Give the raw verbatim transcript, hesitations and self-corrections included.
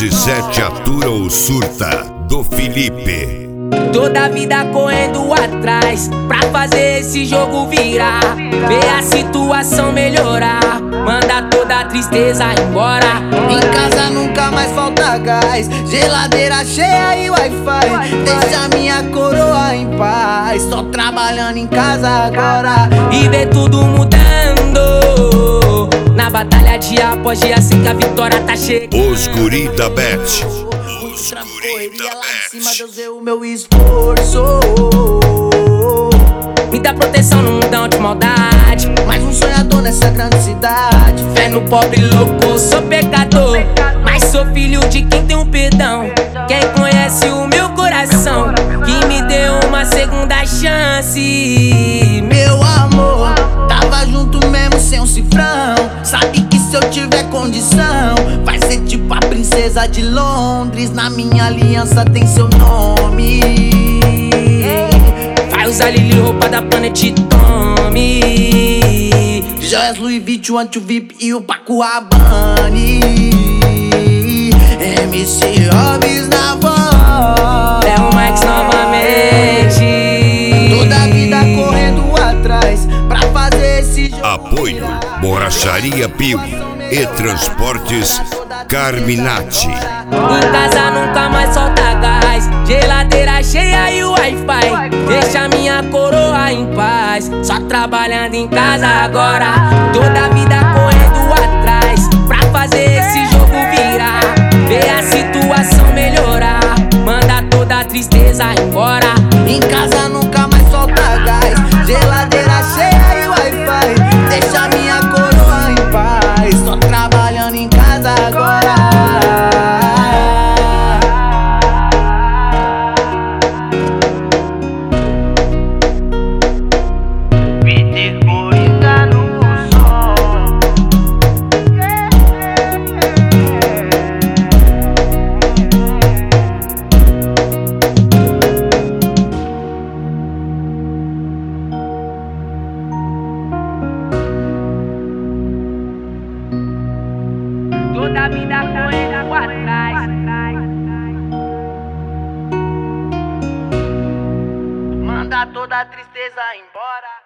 R sete atura ou surta, do Felipe. Toda a vida correndo atrás pra fazer esse jogo virar, ver a situação melhorar, manda toda a tristeza embora. Em casa nunca mais falta gás, geladeira cheia e Wi-Fi. Deixa minha coroa em paz, só trabalhando em casa agora. E ver tudo mudando na batalha dia após dia, assim que a vitória tá chegando. Os guri da Bet. Os guri da Bet. Em cima Deus vê o meu esforço. Me dá proteção no mundão de maldade, Mais um sonhador nessa grande cidade. fé no pobre louco, sou pecador, mas sou filho de quem tem um perdão. Quem conhece o meu coração, que me deu uma segunda chance. Meu amor, tava junto mesmo sem um cifrão. Sabe que se eu tiver condição, vai ser tipo a princesa de Londres. Na minha aliança tem seu nome. Vai usar Lili, roupa da Planet Tommy, Joias Louis Vuitton, anti V I P e o Paco Rabanne. M C Hobbs na voz, é o Max novamente. toda a vida correndo atrás pra fazer esse jogo Apoio virar. Borracharia Pio e Transportes Carminati. Em casa nunca mais falta gás, geladeira cheia e Wi-Fi. Deixa minha coroa em paz, só trabalhando em casa agora. Toda a vida correndo atrás pra fazer esse jogo virar, ver a situação melhorar, manda toda a tristeza embora. Em casa nunca mais falta gás, geladeira cheia e Wi-Fi. Deixa minha coroa em paz, só trabalhando em casa agora. Peter Coringa no som. Toda a vida correndo atrás, Manda toda a tristeza embora.